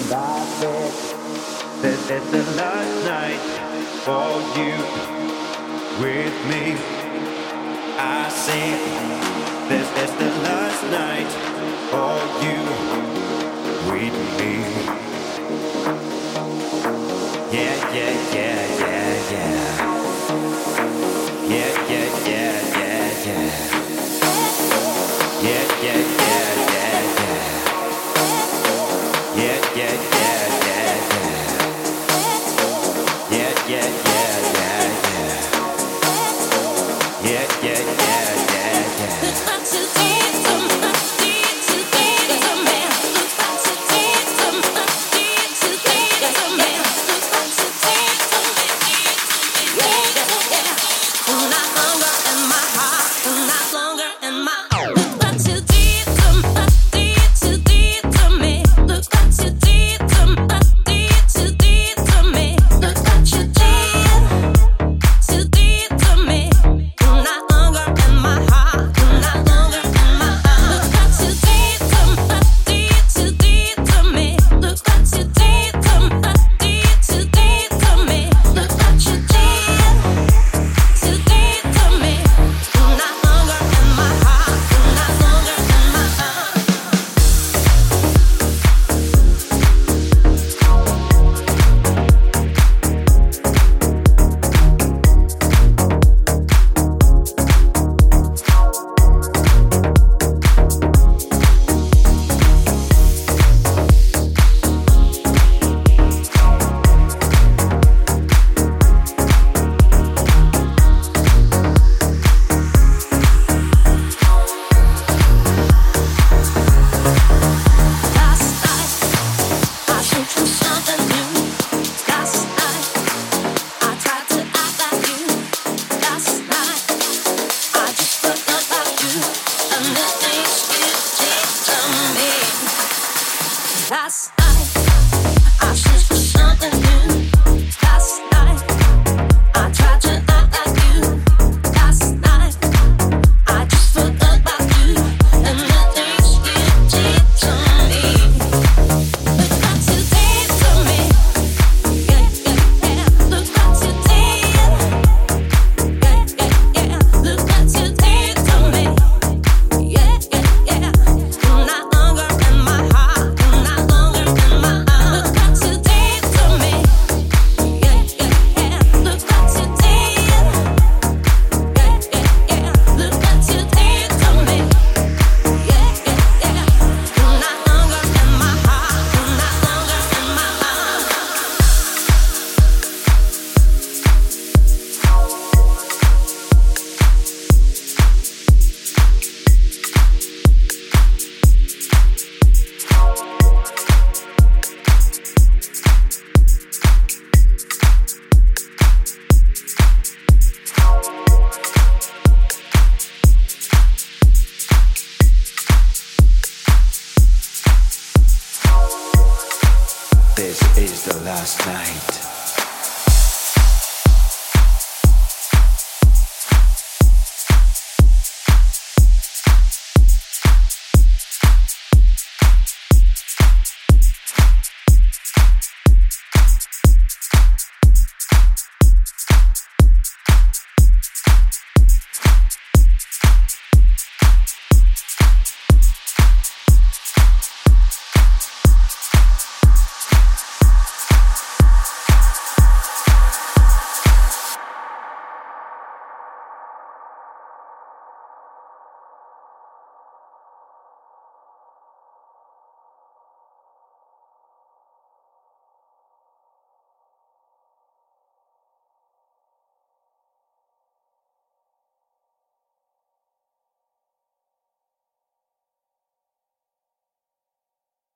That's the last night for you with me. I say that's the last night for you with me. Yeah, yeah, yeah, yeah, yeah. Yeah, yeah, yeah, yeah, yeah. Yeah, yeah, yeah, yeah, yeah. Yeah, yeah, yeah, yeah, yeah. Yeah, yeah, yeah, yeah, yeah. Yeah, yeah, yeah, yeah, yeah. Looks like too deep, too much deep, too deep for me. Looks like too deep, too much deep, too deep for me. Looks like too deep, too much deep, too deep. Yeah, yeah. Too not longer in my heart, too not longer in my heart. Looks like too deep, too much deep, too deep for me. Looks like too deep, too much deep, too deep for me. Looks like too deep, too deep for me. Too not longer in my heart, too not longer in my heart. Looks like too deep, too much deep, too deep for me. Looks like too deep, too much deep, too deep for me. Looks like too deep, too deep for me. Too not longer in my heart, too not longer in my heart. Last night, I shoot you something new. Last night, I tried to act like you. Last night, I just forgot about you. And the things you did to me. Last night, I shoot you something new. Last night, I tried to act like you. Last night, I just forgot about you. And the things you did to me. Looks like too deep for me. Yeah, yeah, yeah. Looks like too deep. Yeah, yeah, yeah. Looks like too deep for me. Yeah, yeah, yeah. Too not longer in my heart. Too not longer in my heart. Looks like too deep for me. Yeah, yeah, yeah. Looks like too deep. Yeah, yeah, yeah. Looks like too deep for me. Yeah, yeah, yeah. Too not longer in my heart. Too not longer in my heart. This is the last night.